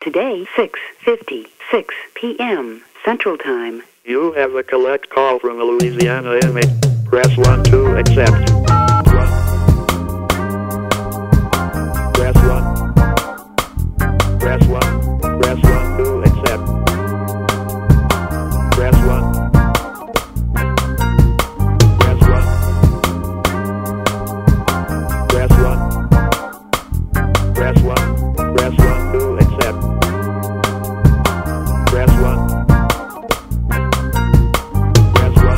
Today, 6:56 p.m. Central Time. You have a collect call from a Louisiana inmate. Press 1 to accept. Press 1. Press 1. Press 1 to accept. Press 1. Press 1. Press 1. Press 1. Press 1 to accept. Press 1. Press 1.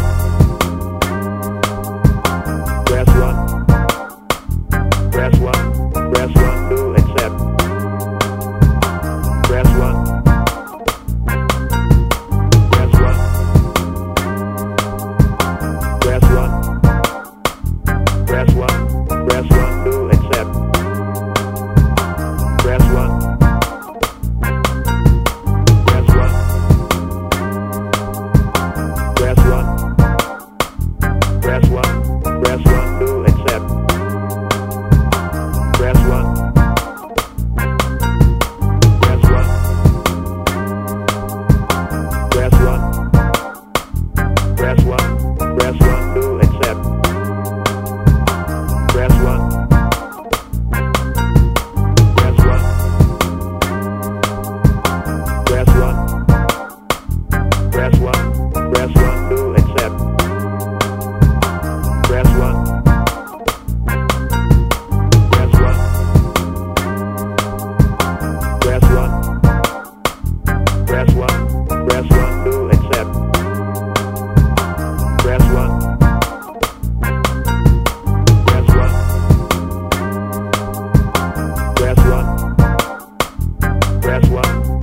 Press 1. Press 1. Press 1 to accept. Press 1. Press 1. Press 1. Press 1. Press 1 to accept. Press 1. Press 1. Press 1. Press 1. Press 1 to accept. Press 1. Press 1. Press 1. Press 1. Press 1 to accept. Press 1. Press 1. Press 1. Press 1. Press 1 to accept. Press 1. Press 1. Press 1. Press 1. Press 1 to accept. Press 1. Press 1. Press 1. Press 1.